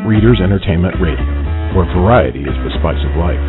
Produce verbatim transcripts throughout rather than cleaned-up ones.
Readers Entertainment Radio, where variety is the spice of life.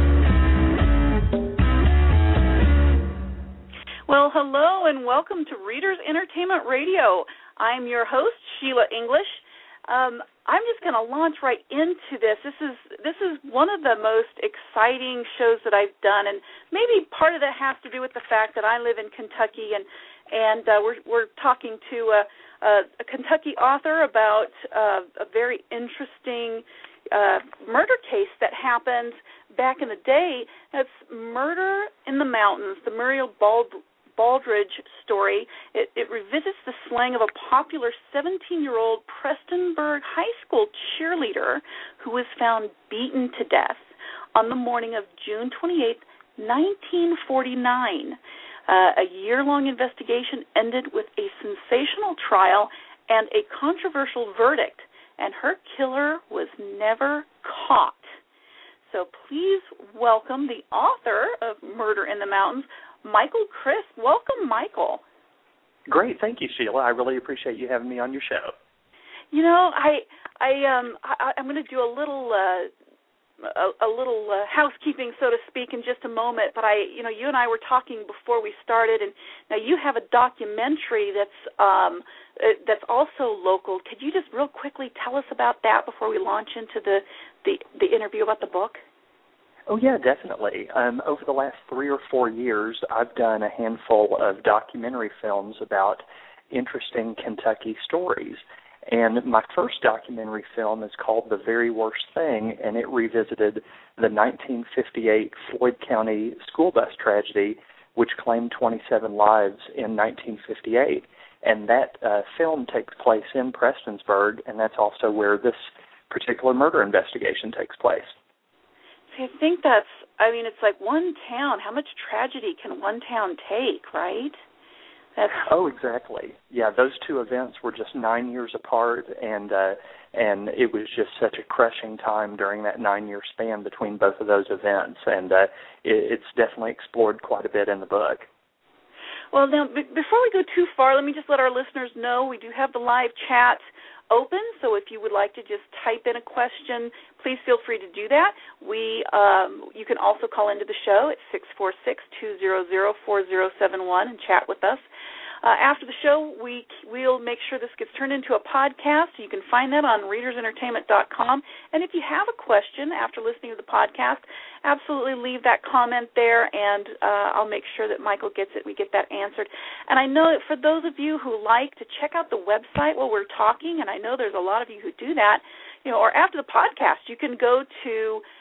Well, hello and welcome to Readers Entertainment Radio. I'm your host, Sheila English. Um, I'm just going to launch right into this. This is this is one of the most exciting shows that I've done, and maybe part of that has to do with the fact that I live in Kentucky, and and uh, we're we're talking to a, a, a Kentucky author about uh, a very interesting uh, murder case that happened back in the day. It's Murder in the Mountains, the Muriel Bald. Baldridge story. It, it revisits the slaying of a popular seventeen-year-old Prestonburg High School cheerleader who was found beaten to death on the morning of June twenty-eighth, nineteen forty-nine. Uh, a year-long investigation ended with a sensational trial and a controversial verdict, and her killer was never caught. So please welcome the author of Murder in the Mountains, Michael Crisp. Welcome, Michael. Great, thank you, Sheila. I really appreciate you having me on your show. You know, I, I, um, I, I'm going to do a little, uh, a, a little uh, housekeeping, so to speak, in just a moment. But I, you know, you and I were talking before we started, and now you have a documentary that's, um, uh, that's also local. Could you just real quickly tell us about that before we launch into the, the, the interview about the book? Oh, yeah, definitely. Um, over the last three or four years, I've done a handful of documentary films about interesting Kentucky stories. And my first documentary film is called The Very Worst Thing, and it revisited the nineteen fifty-eight Floyd County school bus tragedy, which claimed twenty-seven lives in nineteen fifty-eight. And that uh, film takes place in Prestonsburg, and that's also where this particular murder investigation takes place. I think that's, I mean, it's like one town. How much tragedy can one town take, right? That's... Oh, exactly. Yeah, those two events were just nine years apart, and uh, and it was just such a crushing time during that nine-year span between both of those events, and uh, it, it's definitely explored quite a bit in the book. Well, now, b- before we go too far, let me just let our listeners know we do have the live chat open, so if you would like to just type in a question, please feel free to do that. We, um, you can also call into the show at six four six, two zero zero, four zero seven one and chat with us. Uh, after the show, we, we'll make sure this gets turned into a podcast. You can find that on readers entertainment dot com. And if you have a question after listening to the podcast, absolutely leave that comment there, and uh, I'll make sure that Michael gets it. We get that answered. And I know that for those of you who like to check out the website while we're talking, and I know there's a lot of you who do that, you know, or after the podcast, you can go to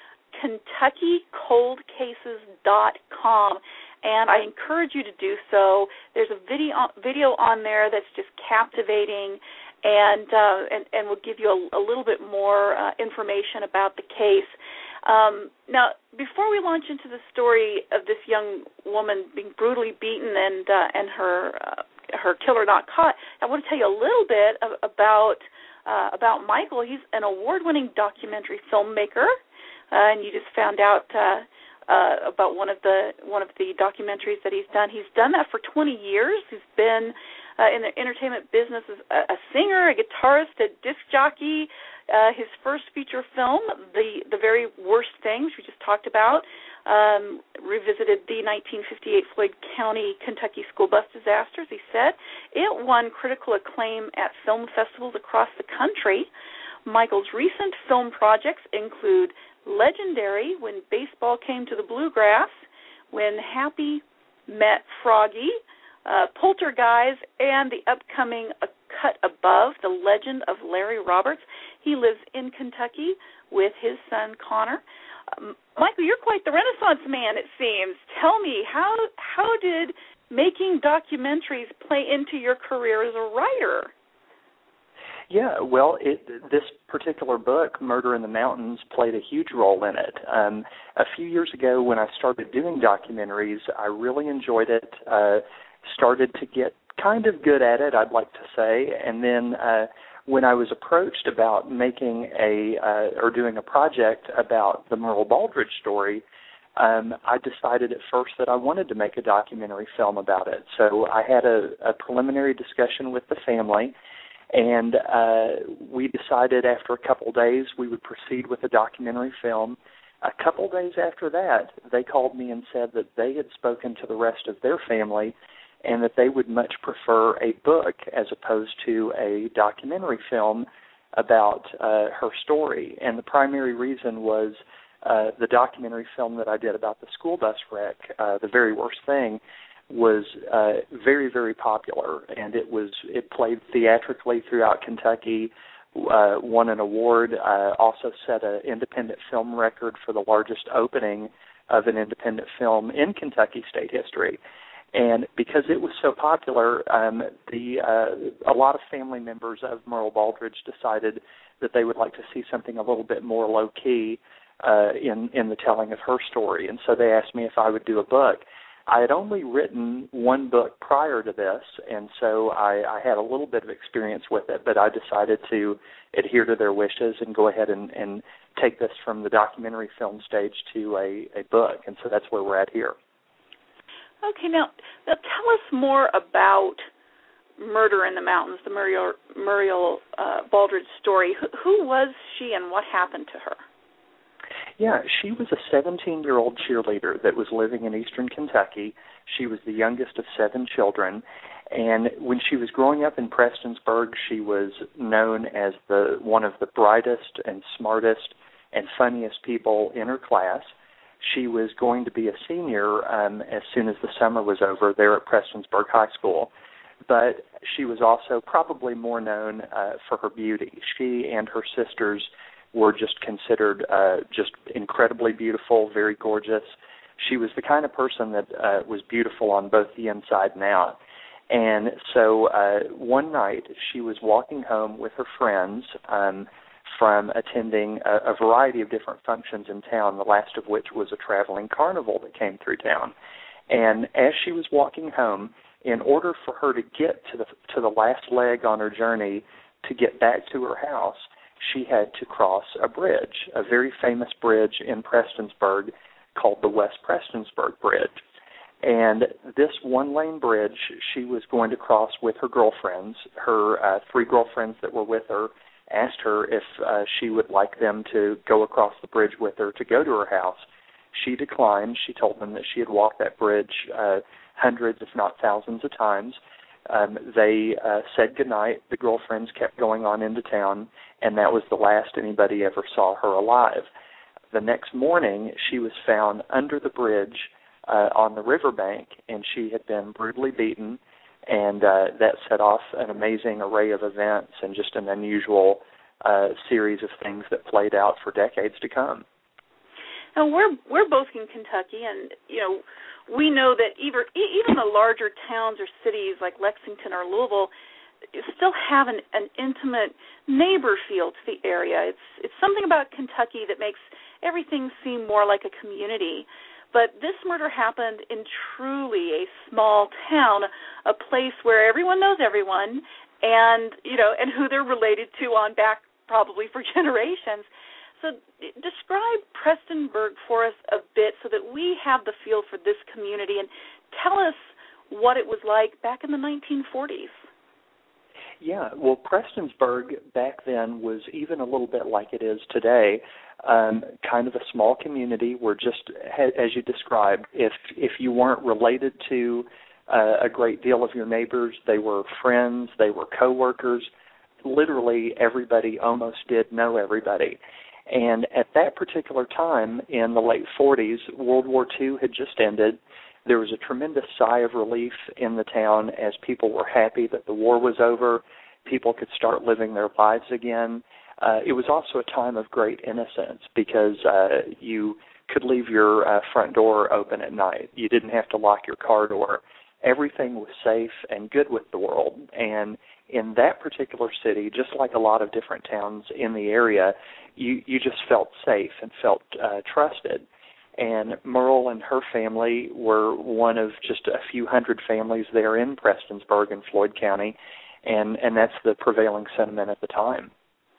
Kentucky Cold Cases dot com. And I encourage you to do so. There's a video video on there that's just captivating, and uh, and, and will give you a, a little bit more uh, information about the case. Um, now, before we launch into the story of this young woman being brutally beaten and uh, and her uh, her killer not caught, I want to tell you a little bit of, about uh, about Michael. He's an award-winning documentary filmmaker, uh, and you just found out. Uh, Uh, about one of the one of the documentaries that he's done. He's done that for twenty years. He's been uh, in the entertainment business as a, a singer, a guitarist, a disc jockey. Uh, his first feature film, The The Very Worst Thing, which we just talked about, um, revisited the nineteen fifty-eight Floyd County, Kentucky school bus disaster, as he said. It won critical acclaim at film festivals across the country. Michael's recent film projects include Legendary, When Baseball Came to the Bluegrass, When Happy Met Froggy, uh, Poltergeist, and the upcoming A Cut Above, The Legend of Larry Roberts. He lives in Kentucky with his son, Connor. Um, Michael, you're quite the Renaissance man, it seems. Tell me, how how did making documentaries play into your career as a writer? Yeah, well, it, this particular book, Murder in the Mountains, played a huge role in it. Um, a few years ago when I started doing documentaries, I really enjoyed it, uh, started to get kind of good at it, I'd like to say, and then uh, when I was approached about making a, uh, or doing a project about the Muriel Baldridge story, um, I decided at first that I wanted to make a documentary film about it. So I had a, a preliminary discussion with the family, And uh, we decided after a couple days we would proceed with a documentary film. A couple days after that, they called me and said that they had spoken to the rest of their family and that they would much prefer a book as opposed to a documentary film about uh, her story. And the primary reason was uh, the documentary film that I did about the school bus wreck, uh, The Very Worst Thing, was uh, very, very popular, and it was it played theatrically throughout Kentucky, uh, won an award, uh, also set an independent film record for the largest opening of an independent film in Kentucky state history. And because it was so popular, um, the uh, a lot of family members of Merle Baldridge decided that they would like to see something a little bit more low-key uh, in, in the telling of her story. And so they asked me if I would do a book. I had only written one book prior to this, and so I, I had a little bit of experience with it, but I decided to adhere to their wishes and go ahead and, and take this from the documentary film stage to a, a book, and so that's where we're at here. Okay, now, now tell us more about Murder in the Mountains, the Muriel, Muriel uh, Baldridge story. Who, who was she and what happened to her? Yeah, she was a seventeen-year-old cheerleader that was living in eastern Kentucky. She was the youngest of seven children, and when she was growing up in Prestonsburg, she was known as the one of the brightest and smartest and funniest people in her class. She was going to be a senior um, as soon as the summer was over there at Prestonsburg High School, but she was also probably more known uh, for her beauty. She and her sisters were just considered uh, just incredibly beautiful, very gorgeous. She was the kind of person that uh, was beautiful on both the inside and out. And so uh, one night she was walking home with her friends um, from attending a, a variety of different functions in town, the last of which was a traveling carnival that came through town. And as she was walking home, in order for her to get to the to the last leg on her journey to get back to her house, she had to cross a bridge, a very famous bridge in Prestonsburg called the West Prestonsburg Bridge. And this one-lane bridge she was going to cross with her girlfriends. Her uh, three girlfriends that were with her asked her if uh, she would like them to go across the bridge with her to go to her house. She declined. She told them that she had walked that bridge uh, hundreds, if not thousands of times. Um, they uh, said goodnight. The girlfriends kept going on into town, and that was the last anybody ever saw her alive. The next morning, she was found under the bridge uh, on the riverbank, and she had been brutally beaten, and uh, that set off an amazing array of events and just an unusual uh, series of things that played out for decades to come. Now, we're we're both in Kentucky, and you know we know that either, even the larger towns or cities like Lexington or Louisville still have an, an intimate neighbor feel to the area. It's it's something about Kentucky that makes everything seem more like a community. But this murder happened in truly a small town, a place where everyone knows everyone, and you know, and who they're related to on back probably for generations. So describe Prestonsburg for us a bit so that we have the feel for this community, and tell us what it was like back in the nineteen forties. Yeah, well, Prestonsburg back then was even a little bit like it is today, um, kind of a small community where just, as you described, if if you weren't related to uh, a great deal of your neighbors, they were friends, they were coworkers. Literally everybody almost did know everybody. And at that particular time in the late forties, World War Two had just ended. There was a tremendous sigh of relief in the town as people were happy that the war was over. People could start living their lives again. Uh, it was also a time of great innocence because uh, you could leave your uh, front door open at night. You didn't have to lock your car door. Everything was safe and good with the world. And in that particular city, just like a lot of different towns in the area, you, you just felt safe and felt uh, trusted. And Merle and her family were one of just a few hundred families there in Prestonsburg and Floyd County, and, and that's the prevailing sentiment at the time.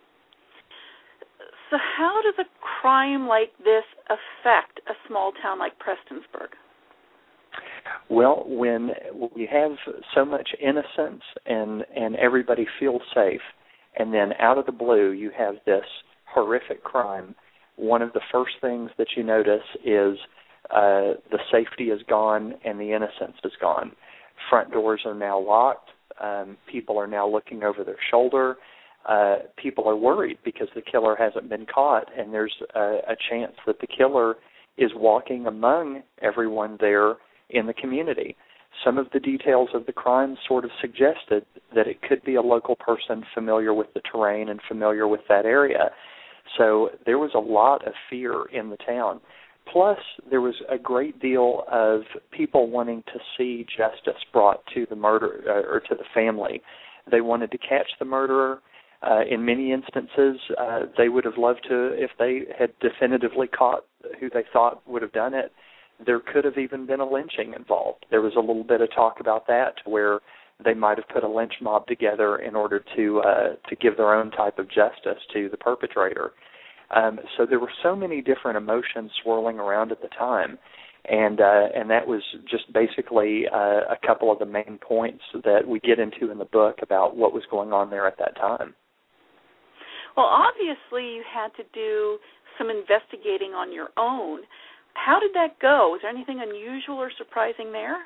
So how does a crime like this affect a small town like Prestonsburg? Well, when you have so much innocence and, and everybody feels safe, and then out of the blue you have this horrific crime, one of the first things that you notice is uh, the safety is gone and the innocence is gone. Front doors are now locked. Um, people are now looking over their shoulder. Uh, people are worried because the killer hasn't been caught, and there's a, a chance that the killer is walking among everyone there in the community. Some of the details of the crime sort of suggested that it could be a local person familiar with the terrain and familiar with that area. So there was a lot of fear in the town. Plus, there was a great deal of people wanting to see justice brought to the murder uh, or to the family. They wanted to catch the murderer. Uh, in many instances, uh, they would have loved to, if they had definitively caught who they thought would have done it, there could have even been a lynching involved. There was a little bit of talk about that, where they might have put a lynch mob together in order to uh, to give their own type of justice to the perpetrator. Um, so there were so many different emotions swirling around at the time, and uh, and that was just basically uh, a couple of the main points that we get into in the book about what was going on there at that time. Well, obviously you had to do some investigating on your own. How did that go? Was there anything unusual or surprising there?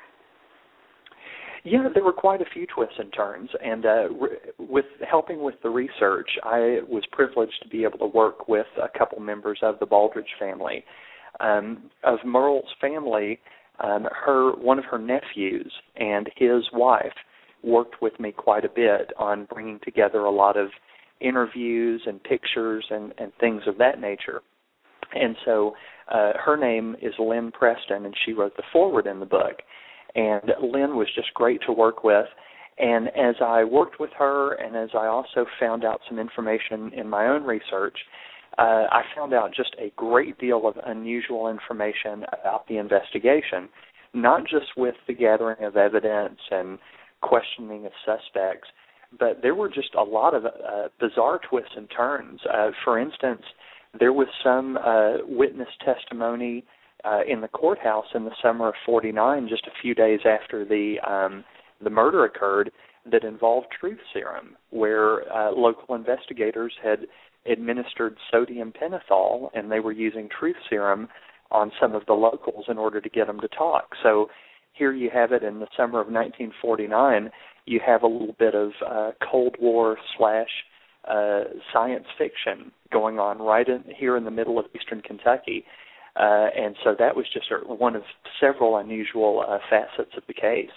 Yeah, there were quite a few twists and turns, and uh, re- with helping with the research, I was privileged to be able to work with a couple members of the Baldridge family. Um, of Merle's family, um, her one of her nephews and his wife worked with me quite a bit on bringing together a lot of interviews and pictures and, and things of that nature. And so uh, her name is Lynn Preston, and she wrote the foreword in the book. And Lynn was just great to work with. And as I worked with her, and as I also found out some information in my own research, uh, I found out just a great deal of unusual information about the investigation, not just with the gathering of evidence and questioning of suspects, but there were just a lot of uh, bizarre twists and turns. Uh, for instance, there was some uh, witness testimony uh, in the courthouse in the summer of forty-nine, just a few days after the um, the murder occurred, that involved truth serum, where uh, local investigators had administered sodium pentothal, and they were using truth serum on some of the locals in order to get them to talk. So here you have it in the summer of nineteen forty-nine. You have a little bit of uh, Cold War slash uh, science fiction going on right in, here in the middle of eastern Kentucky. Uh, and so that was just a, one of several unusual uh, facets of the case.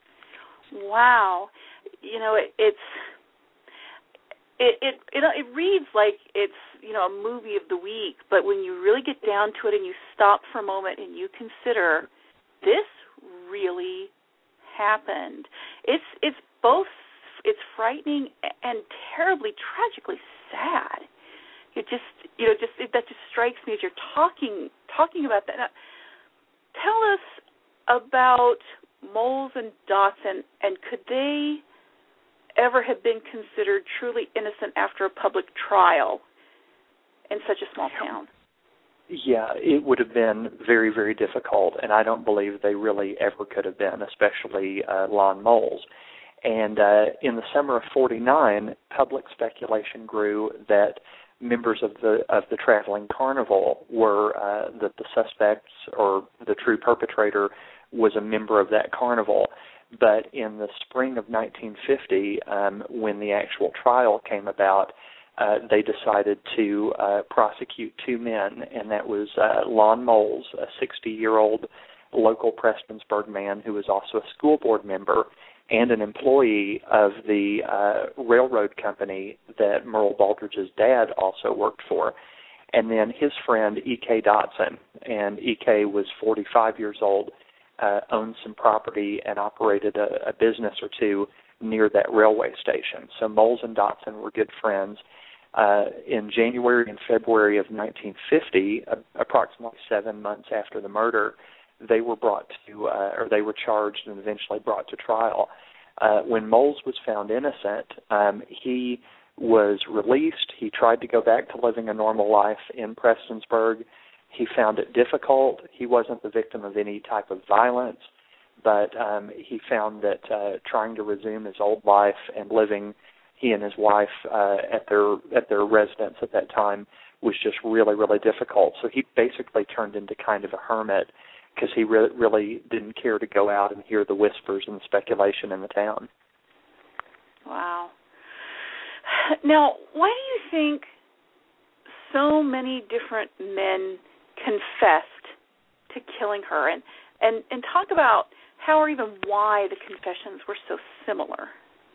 Wow. You know, it, it's it, it it it reads like it's, you know, a movie of the week, but when you really get down to it and you stop for a moment and you consider this really happened, it's it's both it's frightening and terribly tragically sad. It just you know just it, that just strikes me as you're talking talking about that. Now, tell us about Moles and Dotson, and could they ever have been considered truly innocent after a public trial in such a small town? Yeah, it would have been very, very difficult, and I don't believe they really ever could have been, especially uh, Lon Moles. And uh, in the summer of forty-nine, public speculation grew that members of the of the traveling carnival were uh, that the suspects or the true perpetrator was a member of that carnival. But in the spring of nineteen fifty, um, when the actual trial came about, uh, they decided to uh, prosecute two men, and that was uh, Lon Moles, a sixty-year-old local Prestonsburg man who was also a school board member and an employee of the uh, railroad company that Merle Baldridge's dad also worked for, and then his friend E K Dotson. And E K was forty-five years old, uh, owned some property, and operated a, a business or two near that railway station. So Moles and Dotson were good friends. Uh, in January and February of nineteen fifty, uh, approximately seven months after the murder, they were brought to, uh, or they were charged and eventually brought to trial. Uh, when Moles was found innocent, um, he was released. He tried to go back to living a normal life in Prestonsburg. He found it difficult. He wasn't the victim of any type of violence, but um, he found that uh, trying to resume his old life and living, he and his wife uh, at their at their residence at that time was just really, really difficult. So he basically turned into kind of a hermit because he re- really didn't care to go out and hear the whispers and the speculation in the town. Wow. Now, why do you think so many different men confessed to killing her? And, and, and talk about how or even why the confessions were so similar.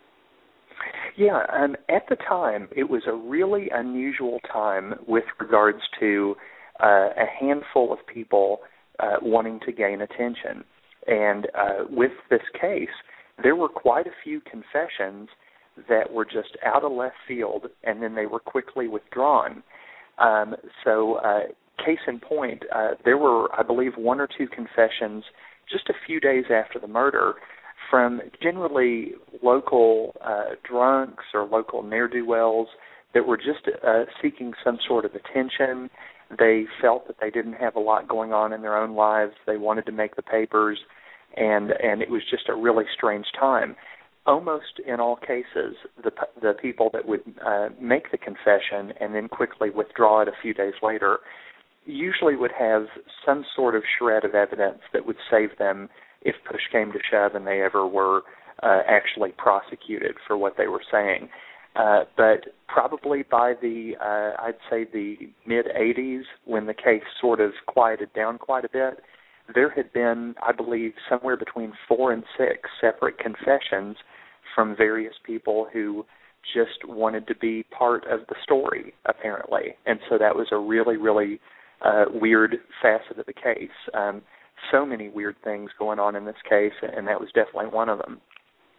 Yeah, um, at the time, it was a really unusual time with regards to uh, a handful of people uh, wanting to gain attention. And uh, with this case, there were quite a few confessions that were just out of left field, and then they were quickly withdrawn. Um, so, uh, case in point, uh, there were, I believe, one or two confessions just a few days after the murder from generally local uh, drunks or local ne'er-do-wells that were just uh, seeking some sort of attention. They felt that they didn't have a lot going on in their own lives. They wanted to make the papers, and and it was just a really strange time. Almost in all cases, the the people that would uh, make the confession and then quickly withdraw it a few days later usually would have some sort of shred of evidence that would save them if push came to shove and they ever were uh, actually prosecuted for what they were saying. Uh, but probably by the, uh, I'd say the mid-eighties, when the case sort of quieted down quite a bit, there had been, I believe, somewhere between four and six separate confessions from various people who just wanted to be part of the story, apparently. And so that was a really, really uh, weird facet of the case. Um, so many weird things going on in this case, and that was definitely one of them.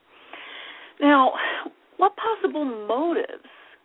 Now, what possible motives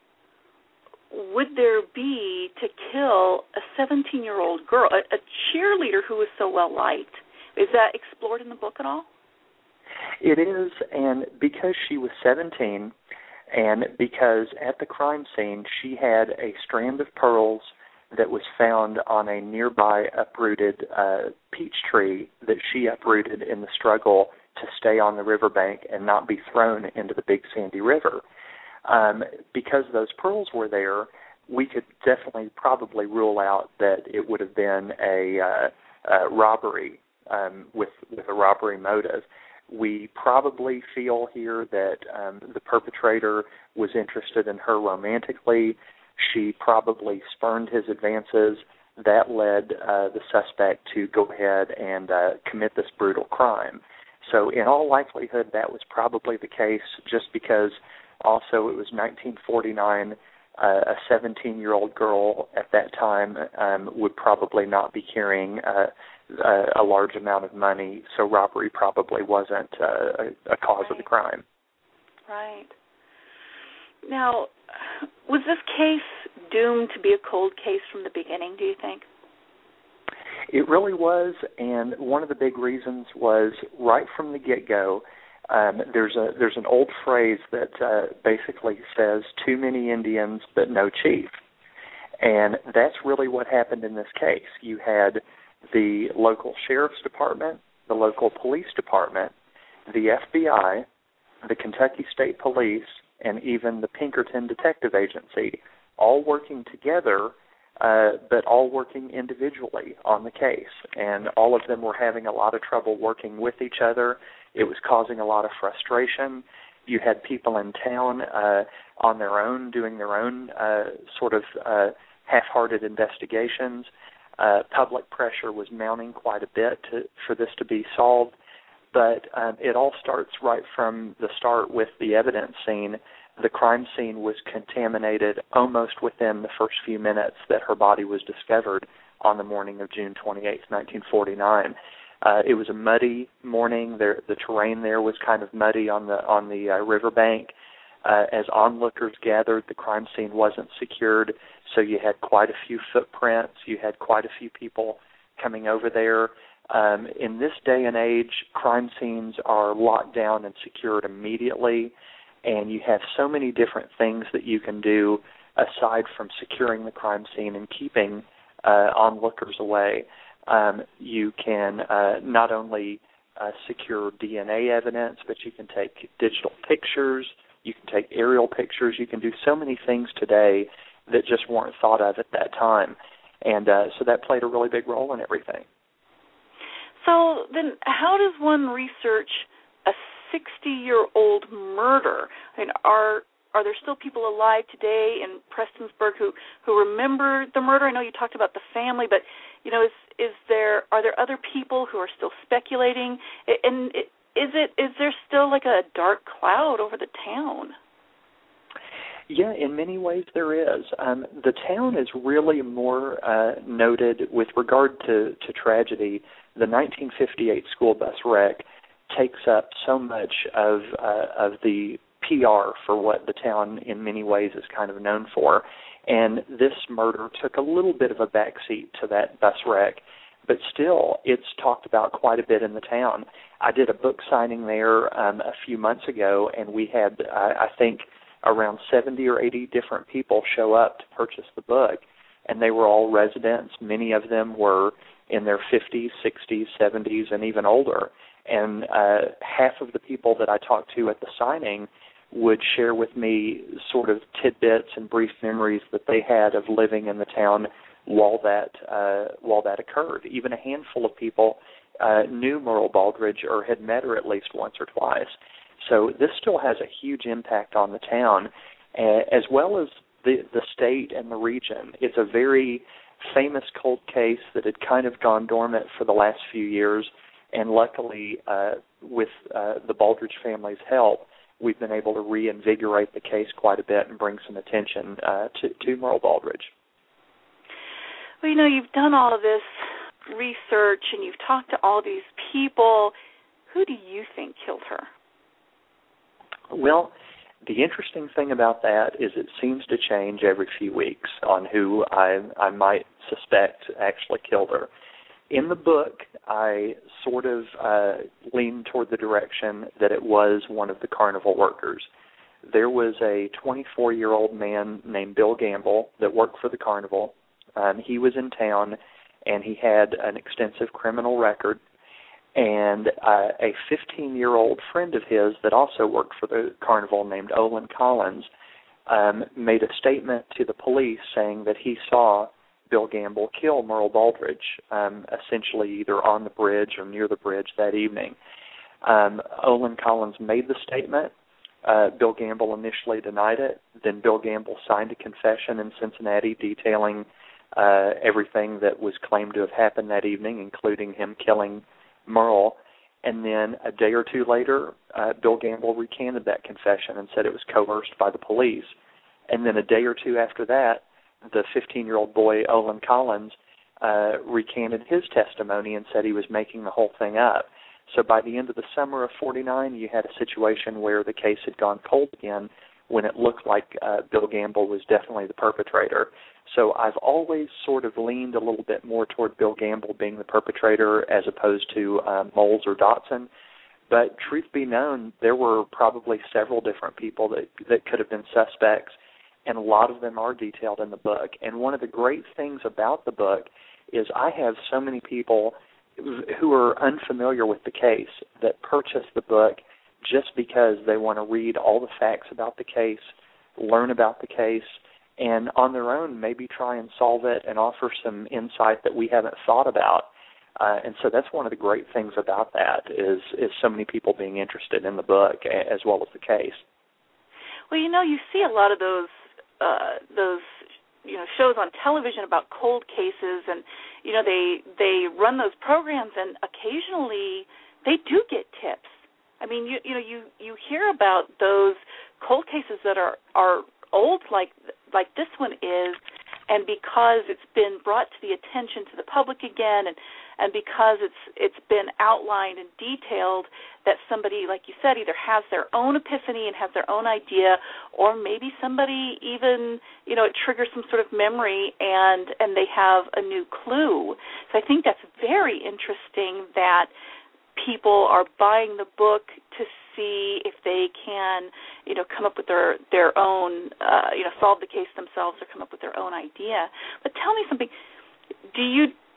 would there be to kill a seventeen-year-old girl, a, a cheerleader who was so well-liked? Is that explored in the book at all? It is, and because she was seventeen, and because at the crime scene she had a strand of pearls that was found on a nearby uprooted uh, peach tree that she uprooted in the struggle to stay on the riverbank and not be thrown into the Big Sandy River. Um, because those pearls were there, we could definitely probably rule out that it would have been a, uh, a robbery um, with, with a robbery motive. We probably feel here that um, the perpetrator was interested in her romantically. She probably spurned his advances. That led uh, the suspect to go ahead and uh, commit this brutal crime. So in all likelihood, that was probably the case, just because also it was nineteen forty-nine. Uh, a seventeen-year-old girl at that time um, would probably not be carrying uh, a, a large amount of money, so robbery probably wasn't uh, a, a cause right. of the crime. Right. Now, was this case doomed to be a cold case from the beginning, do you think? It really was, and one of the big reasons was right from the get-go, um, there's a there's an old phrase that uh, basically says, too many Indians but no chief. And that's really what happened in this case. You had the local sheriff's department, the local police department, the F B I, the Kentucky State Police, and even the Pinkerton Detective Agency, all working together, uh, but all working individually on the case. And all of them were having a lot of trouble working with each other. It was causing a lot of frustration. You had people in town uh, on their own doing their own uh, sort of uh, half-hearted investigations. Uh, public pressure was mounting quite a bit to, for this to be solved. But um, it all starts right from the start with the evidence scene. The crime scene was contaminated almost within the first few minutes that her body was discovered on the morning of June twenty-eighth, nineteen forty-nine. Uh, it was a muddy morning. There, the terrain there was kind of muddy on the on the uh, riverbank. Uh, as onlookers gathered, the crime scene wasn't secured, so you had quite a few footprints. You had quite a few people coming over there. Um, in this day and age, crime scenes are locked down and secured immediately, and you have so many different things that you can do aside from securing the crime scene and keeping uh, onlookers away. Um, you can uh, not only uh, secure D N A evidence, but you can take digital pictures, you can take aerial pictures, you can do so many things today that just weren't thought of at that time. And uh, so that played a really big role in everything. So then how does one research a sixty-year-old murder? I mean, are are there still people alive today in Prestonsburg who, who remember the murder? I know you talked about the family, but, you know, is is there are there other people who are still speculating? And is it is there still like a dark cloud over the town? Yeah, in many ways there is. Um, the town is really more uh, noted with regard to, to tragedy. The nineteen fifty-eight school bus wreck takes up so much of uh, of the P R for what the town in many ways is kind of known for. And this murder took a little bit of a backseat to that bus wreck, but still it's talked about quite a bit in the town. I did a book signing there um, a few months ago, and we had, uh, I think, around seventy or eighty different people show up to purchase the book, and they were all residents. Many of them were in their fifties, sixties, seventies, and even older. And uh, half of the people that I talked to at the signing would share with me sort of tidbits and brief memories that they had of living in the town while that uh, while that occurred. Even a handful of people uh, knew Merle Baldridge or had met her at least once or twice. So this still has a huge impact on the town, uh, as well as the, the state and the region. It's a very famous cold case that had kind of gone dormant for the last few years, and luckily, uh, with uh, the Baldridge family's help, we've been able to reinvigorate the case quite a bit and bring some attention uh, to, to Merle Baldridge. Well, you know, you've done all of this research and you've talked to all these people. Who do you think killed her? Well, the interesting thing about that is it seems to change every few weeks on who I, I might suspect actually killed her. In the book, I sort of uh, leaned toward the direction that it was one of the carnival workers. There was a twenty-four-year-old man named Bill Gamble that worked for the carnival. Um, he was in town, and he had an extensive criminal record. And uh, a fifteen-year-old friend of his that also worked for the carnival named Olin Collins um, made a statement to the police saying that he saw Bill Gamble kill Merle Baldridge, um, essentially either on the bridge or near the bridge that evening. Um, Olin Collins made the statement. Uh, Bill Gamble initially denied it. Then Bill Gamble signed a confession in Cincinnati detailing uh, everything that was claimed to have happened that evening, including him killing Merle. And then a day or two later, uh, Bill Gamble recanted that confession and said it was coerced by the police. And then a day or two after that, the fifteen-year-old boy, Olin Collins, uh, recanted his testimony and said he was making the whole thing up. So by the end of the summer of forty-nine, you had a situation where the case had gone cold again when it looked like uh, Bill Gamble was definitely the perpetrator. So I've always sort of leaned a little bit more toward Bill Gamble being the perpetrator as opposed to uh, Moles or Dotson. But truth be known, there were probably several different people that, that could have been suspects, and a lot of them are detailed in the book. And one of the great things about the book is I have so many people who are unfamiliar with the case that purchase the book just because they want to read all the facts about the case, learn about the case, and on their own maybe try and solve it and offer some insight that we haven't thought about. Uh, and so that's one of the great things about that is, is so many people being interested in the book as well as the case. Well, you know, you see a lot of those uh, those you know shows on television about cold cases, and you know they they run those programs, and occasionally they do get tips. I mean, you you know you, you hear about those cold cases that are, are old like like this one is, and because it's been brought to the attention to the public again, and, and because it's it's been outlined and detailed, that somebody, like you said, either has their own epiphany and has their own idea, or maybe somebody even, you know, it triggers some sort of memory and, and they have a new clue. So I think that's very interesting that people are buying the book to see if they can, you know, come up with their, their own, uh, you know, solve the case themselves or come up with their own idea. But tell me something. Do you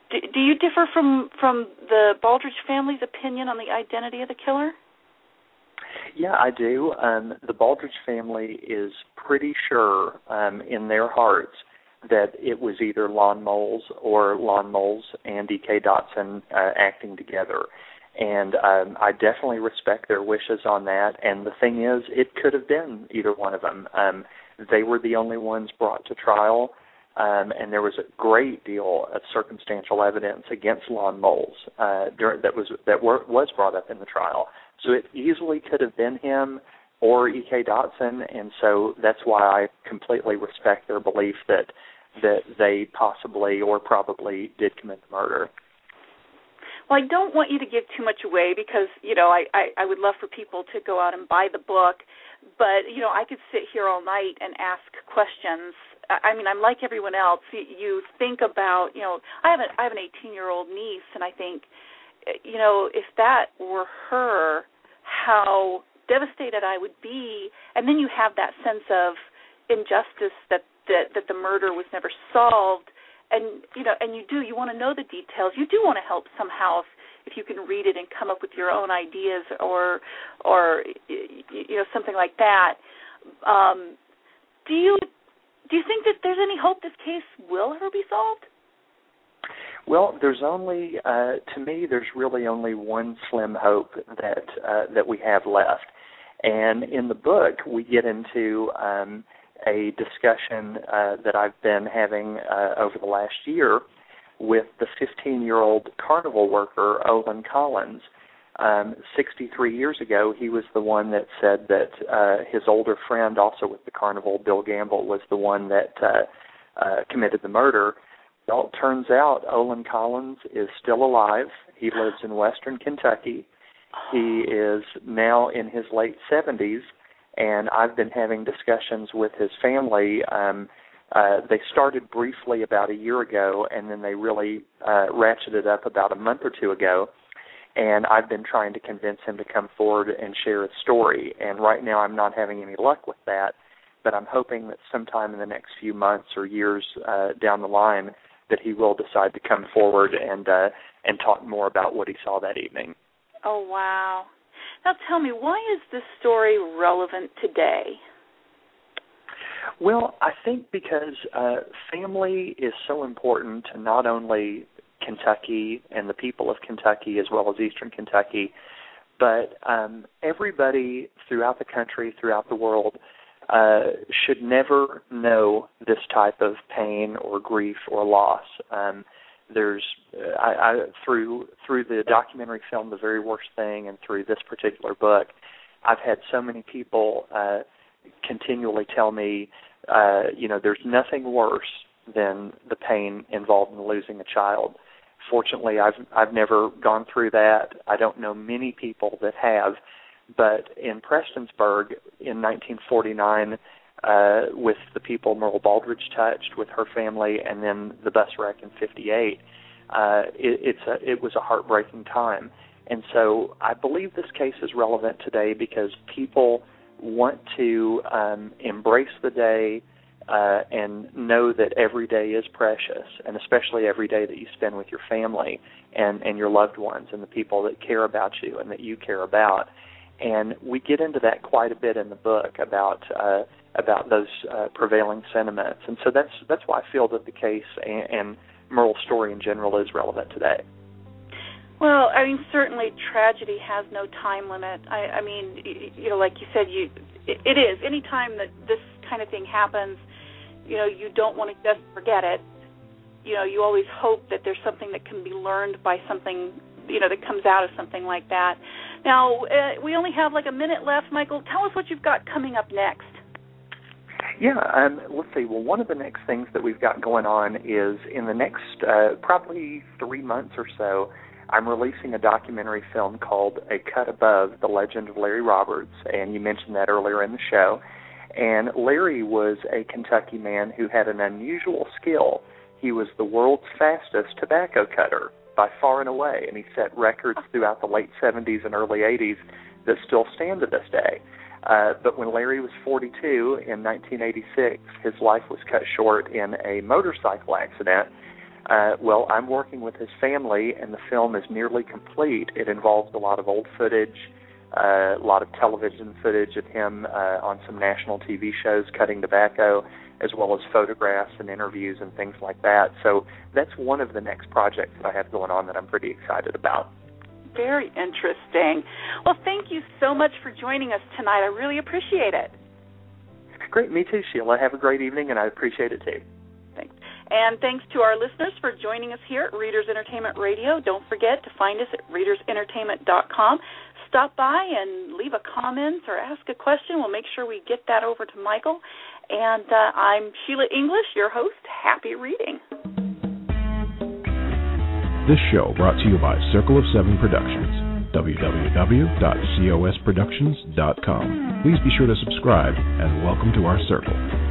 Do, do you differ from, from the Baldridge family's opinion on the identity of the killer? Yeah, I do. Um, the Baldridge family is pretty sure um, in their hearts that it was either Lon Moles or Lon Moles and E K. Dotson uh, acting together. And um, I definitely respect their wishes on that. And the thing is, it could have been either one of them. Um, they were the only ones brought to trial, um, and there was a great deal of circumstantial evidence against Lon Moles uh, during, that was that were, was brought up in the trial. So it easily could have been him or E K. Dotson, and so that's why I completely respect their belief that that they possibly or probably did commit the murder. Well, I don't want you to give too much away because, you know, I, I, I would love for people to go out and buy the book, but, you know, I could sit here all night and ask questions. I mean, I'm like everyone else. You, you think about, you know, I have, a, I have an eighteen-year-old niece, and I think, you know, if that were her, how devastated I would be. And then you have that sense of injustice that, that, that the murder was never solved. And, you know, and you do, you want to know the details. You do want to help somehow if, if you can read it and come up with your own ideas or, or you know, something like that. Um, do you do you think that there's any hope this case will ever be solved? Well, there's only, uh, to me, there's really only one slim hope that uh, that we have left. And in the book, we get into um, a discussion uh, that I've been having uh, over the last year with the fifteen-year-old carnival worker, Olin Collins. Um, sixty-three years ago, he was the one that said that uh, his older friend, also with the carnival, Bill Gamble, was the one that uh, uh, committed the murder. Well, it turns out Olin Collins is still alive. He lives in western Kentucky. He is now in his late seventies, and I've been having discussions with his family. Um, uh, they started briefly about a year ago, and then they really uh, ratcheted up about a month or two ago, and I've been trying to convince him to come forward and share his story. And right now I'm not having any luck with that, but I'm hoping that sometime in the next few months or years uh, down the line that he will decide to come forward and uh, and talk more about what he saw that evening. Oh, wow. Now tell me, why is this story relevant today? Well, I think because uh, family is so important to not only Kentucky and the people of Kentucky as well as eastern Kentucky, but um, everybody throughout the country, throughout the world, uh, should never know this type of pain or grief or loss. Um, there's uh, I, I, through through the documentary film The Very Worst Thing and through this particular book, I've had so many people uh, continually tell me, uh, you know, there's nothing worse than the pain involved in losing a child. Fortunately, I've I've never gone through that. I don't know many people that have, but in Prestonsburg in nineteen forty-nine, uh, with the people Merle Baldridge touched, with her family, and then the bus wreck in fifty-eight, uh, it, it's a, it was a heartbreaking time. And so I believe this case is relevant today because people want to um, embrace the day uh, and know that every day is precious, and especially every day that you spend with your family and, and your loved ones and the people that care about you and that you care about. And we get into that quite a bit in the book about uh, about those uh, prevailing sentiments. And so that's that's why I feel that the case and, and Merle's story in general is relevant today. Well, I mean, certainly tragedy has no time limit. I, I mean, you know, like you said, you it, it is. Any time that this kind of thing happens, you know, you don't want to just forget it. You know, you always hope that there's something that can be learned by something, you know, that comes out of something like that. Now, uh, we only have like a minute left, Michael. Tell us what you've got coming up next. Yeah, um, let's see. Well, one of the next things that we've got going on is in the next uh, probably three months or so, I'm releasing a documentary film called A Cut Above, The Legend of Larry Roberts, and you mentioned that earlier in the show. And Larry was a Kentucky man who had an unusual skill. He was the world's fastest tobacco cutter by far and away, and he set records throughout the late seventies and early eighties that still stand to this day. Uh, but when Larry was forty-two in nineteen eighty-six, his life was cut short in a motorcycle accident Uh, well, I'm working with his family, and the film is nearly complete. It involves a lot of old footage, uh, a lot of television footage of him uh, on some national T V shows cutting tobacco, as well as photographs and interviews and things like that. So that's one of the next projects that I have going on that I'm pretty excited about. Very interesting. Well, thank you so much for joining us tonight. I really appreciate it. Great. Me too, Sheila. Have a great evening, and I appreciate it too. Thanks. And thanks to our listeners for joining us here at Readers Entertainment Radio. Don't forget to find us at readers entertainment dot com. Stop by and leave a comment or ask a question. We'll make sure we get that over to Michael. And uh, I'm Sheila English, your host. Happy reading. This show brought to you by Circle of Seven Productions, w w w dot cos productions dot com. Please be sure to subscribe and welcome to our circle.